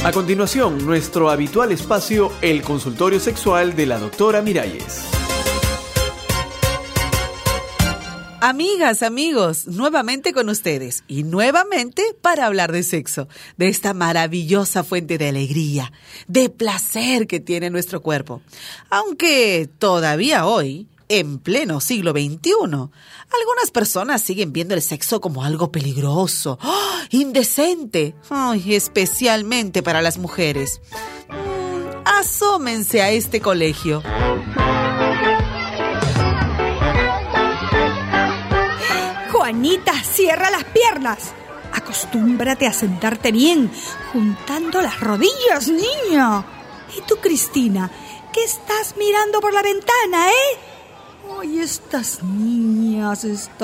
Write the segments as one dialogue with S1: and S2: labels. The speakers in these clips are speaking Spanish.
S1: A continuación, nuestro habitual espacio, el consultorio sexual de la doctora Miralles.
S2: Amigas, amigos, nuevamente con ustedes y nuevamente para hablar de sexo, de esta maravillosa fuente de alegría, de placer que tiene nuestro cuerpo. Aunque todavía hoy, en pleno siglo XXI, algunas personas siguen viendo el sexo como algo peligroso, indecente, especialmente para las mujeres. Asómense a este colegio.
S3: Juanita, cierra las piernas. Acostúmbrate a sentarte bien, juntando las rodillas, niña. ¿Y tú, Cristina, qué estás mirando por la ventana, Ay, estas niñas.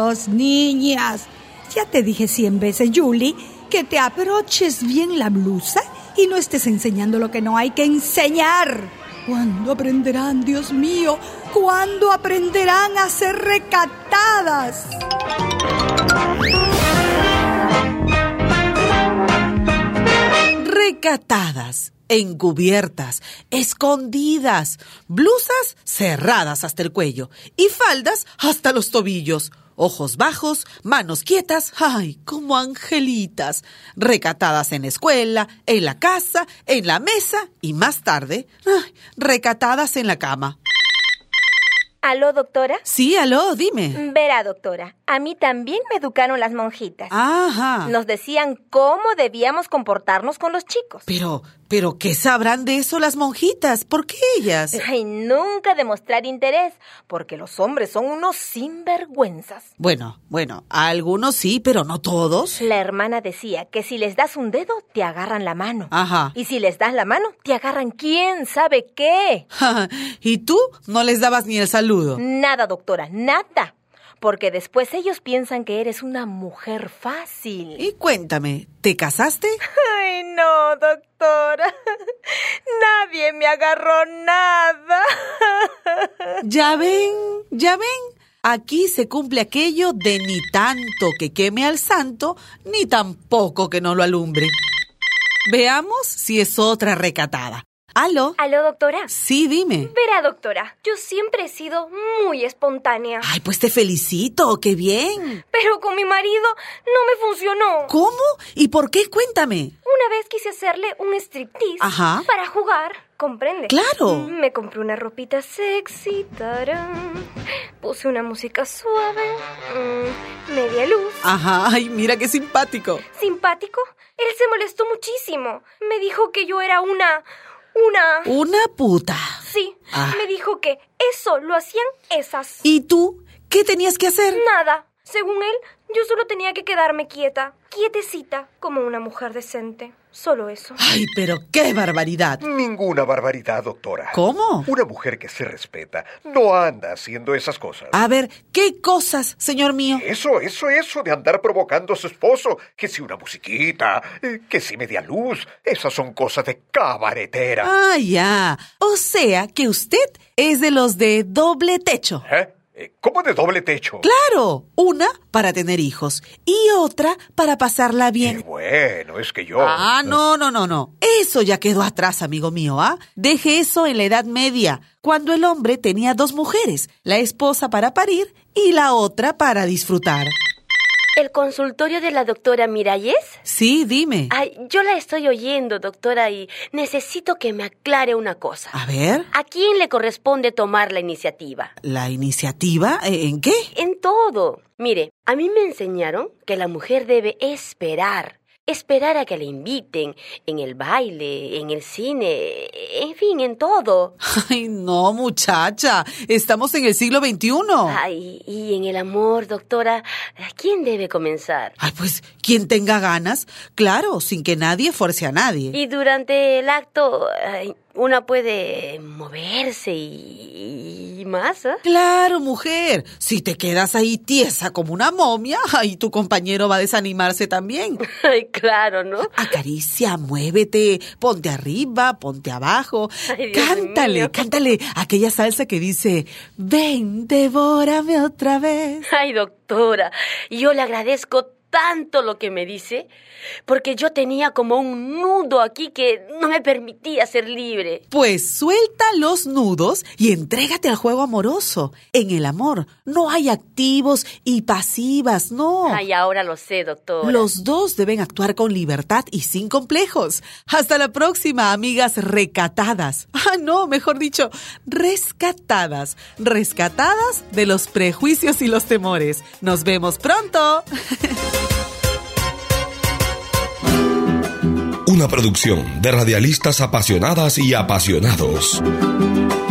S3: Ya te dije 100 veces, Julie, que te abroches bien la blusa y no estés enseñando lo que no hay que enseñar. ¿Cuándo aprenderán, Dios mío? ¿Cuándo aprenderán a ser recatadas?
S2: Recatadas, encubiertas, escondidas, blusas cerradas hasta el cuello y faldas hasta los tobillos, ojos bajos, manos quietas, ¡ay, como angelitas! Recatadas en la escuela, en la casa, en la mesa y más tarde, recatadas en la cama.
S4: ¿Aló, doctora?
S2: Sí, aló, dime.
S4: Verá, doctora, a mí también me educaron las monjitas.
S2: Ajá.
S4: Nos decían cómo debíamos comportarnos con los chicos.
S2: Pero, ¿qué sabrán de eso las monjitas? ¿Por qué ellas?
S4: Ay, nunca demostrar interés, porque los hombres son unos sinvergüenzas.
S2: Bueno, algunos sí, pero no todos.
S4: La hermana decía que si les das un dedo, te agarran la mano.
S2: Ajá.
S4: Y si les das la mano, te agarran quién sabe qué.
S2: ¿Y tú no les dabas ni el saludo?
S4: Nada, doctora, nada. Porque después ellos piensan que eres una mujer fácil.
S2: Y cuéntame, ¿te casaste?
S4: Ay, no, doctora. Nadie me agarró nada.
S2: ¿Ya ven? Aquí se cumple aquello de ni tanto que queme al santo, ni tampoco que no lo alumbre. Veamos si es otra recatada. ¿Aló?
S4: ¿Aló, doctora?
S2: Sí, dime.
S4: Verá, doctora, yo siempre he sido muy espontánea.
S2: Ay, pues te felicito, qué bien.
S4: Pero con mi marido no me funcionó.
S2: ¿Cómo? ¿Y por qué? Cuéntame.
S4: Una vez quise hacerle un striptease.
S2: Ajá.
S4: Para jugar, ¿comprende?
S2: Claro.
S4: Me compré una ropita sexy, tarán. Puse una música suave, media luz.
S2: Ajá, ay, mira qué simpático.
S4: ¿Simpático? Él se molestó muchísimo. Me dijo que yo era ¿Una
S2: puta?
S4: Sí, me dijo que eso lo hacían esas.
S2: ¿Y tú? ¿Qué tenías que hacer?
S4: Nada. Según él, yo solo tenía que quedarme quietecita, como una mujer decente. Solo eso.
S2: Ay, pero qué barbaridad.
S5: Ninguna barbaridad, doctora.
S2: ¿Cómo?
S5: Una mujer que se respeta no anda haciendo esas cosas.
S2: A ver, ¿qué cosas, señor mío?
S5: Eso de andar provocando a su esposo. Que si una musiquita, que si media luz. Esas son cosas de cabaretera.
S2: Ah, ya. O sea que usted es de los de doble techo.
S5: ¿Cómo de doble techo?
S2: Claro, una para tener hijos y otra para pasarla bien.
S5: Bueno, es que yo...
S2: No. Eso ya quedó atrás, amigo mío, Deje eso en la Edad Media, cuando el hombre tenía 2 mujeres, la esposa para parir y la otra para disfrutar.
S6: ¿El consultorio de la doctora Miralles?
S2: Sí, dime.
S6: Ay, yo la estoy oyendo, doctora, y necesito que me aclare una cosa.
S2: A ver.
S6: ¿A quién le corresponde tomar la iniciativa?
S2: ¿La iniciativa? ¿En qué?
S6: En todo. Mire, a mí me enseñaron que la mujer debe esperar a que le inviten en el baile, en el cine, en fin, en todo.
S2: Ay, no, muchacha, estamos en el siglo XXI.
S6: Ay, y en el amor, doctora, ¿quién debe comenzar?
S2: Ay, pues, quien tenga ganas, claro, sin que nadie fuerce a nadie.
S6: Y durante el acto, una puede moverse y más,
S2: Claro, mujer, si te quedas ahí tiesa como una momia, ay, tu compañero va a desanimarse también.
S6: Ay, claro, ¿no?
S2: Acaricia, muévete, ponte arriba, ponte abajo.
S6: Ay, Dios mío.
S2: Cántale aquella salsa que dice, ven, devórame otra vez.
S6: Ay, doctora, yo le agradezco tanto lo que me dice, porque yo tenía como un nudo aquí que no me permitía ser libre.
S2: Pues suelta los nudos y entrégate al juego amoroso. En el amor no hay activos y pasivas, no.
S6: Ay, ahora lo sé, doctora.
S2: Los dos deben actuar con libertad y sin complejos. Hasta la próxima, amigas recatadas. No, mejor dicho, rescatadas. Rescatadas de los prejuicios y los temores. Nos vemos pronto.
S7: Una producción de radialistas apasionadas y apasionados.